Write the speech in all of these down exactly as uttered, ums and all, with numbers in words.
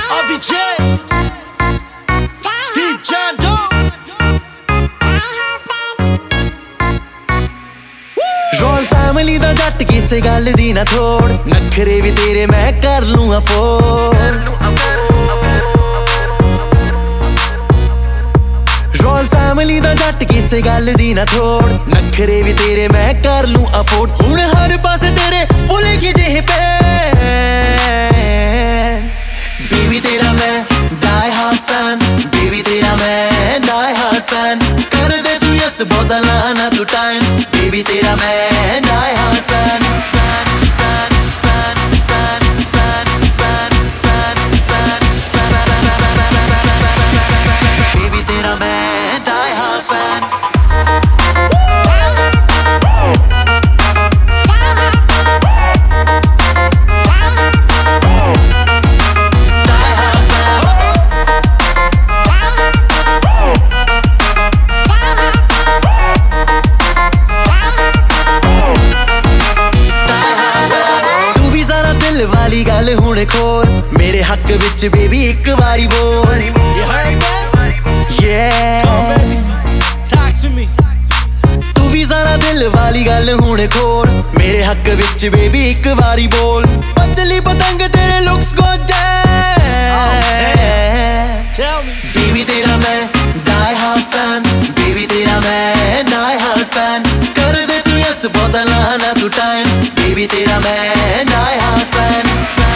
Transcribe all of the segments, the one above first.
Avicii, Deep Jando, royal family ਦਾ ਜੱਟ ਕਿਸੇ ਗੱਲ ਦੀ ਨਾ ਥੋੜ ਨਖਰੇ ਵੀ ਤੇਰੇ ਮੈਂ ਕਰ ਲੂੰ ਅਫੋਰਡ ਰੋਇਲ ਫੈਮਿਲੀ ਦਾ ਜੱਟ ਕਿਸੇ ਗੱਲ ਦੀ ਨਾ ਥੋੜ ਨਖਰੇ ਵੀ ਤੇਰੇ ਮੈਂ ਕਰ ਲੂੰ ਅਫੋਰਡ ਹੁਣ ਹਰ ਪਾਸੇ ਤੇਰੇ ਬੋਲੇਗੀ ਜਿਹੇ ਪੈ ਬੇਬੀ ਤੇਰਾ ਮੈਂ die hard fan ਬੇਬੀ ਤੇਰਾ ਮੈਂ die hard fan ਕਰ ਦੇ ਤੂੰ ਯਸ ਬਦਲਾ ਨਾ ਤੂੰ ਟਾਈਮ ਬੇਬੀ ਤੇਰਾ ਮੈਂ die hard fan ਬੇਬੀ ਤੇਰਾ ਮੈਂ die hard fan वाली गल हुण खोल मेरे हक विच बेबी एक बारी बोल you heard that? yeah Come on, baby, talk to me. तू भी जरा दिल वाली गल हुण खोल मेरे हक विच बेबी एक बारी बोल पतली पतंग तेरे looks good Tell me, baby तेरा मैं die hard fan बेबी तेरा मैं die hard fan कर दे तू यस बदला ना तू टाइम बेबी तेरा मैं die hard fan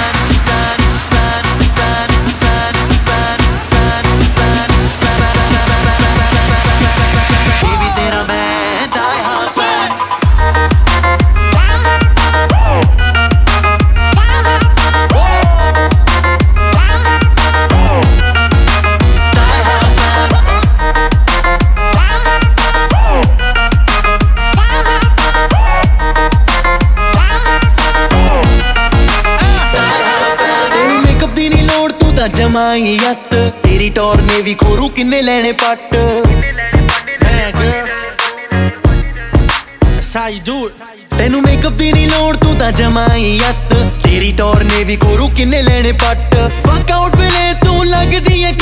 जमाई यत तेरी टौर ने भी खोरू किन्ने लेने पट man, girl, that's how you do it. तेनू मेकअप दी नी लोड़ तू ता जमाई यत तेरी टौर ने भी खोरू किन्ने लेने पट फक आउट वेले तू लगदी है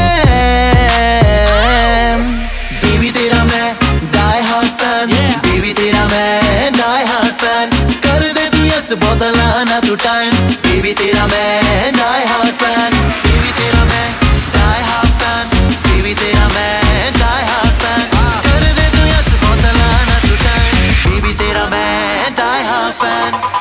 कैम बेबी तेरा मैं die hard fan बेबी तेरा मैं die hard fan कर दे तू यस बदला ना तू टाइम बेबी तेरा मैं die hard fan बेबी तेरा मैं die hard fan बेबी तेरा मैं die hard fan कर दे तू यस बदला ना तू टाइम बेबी तेरा मैं die hard fan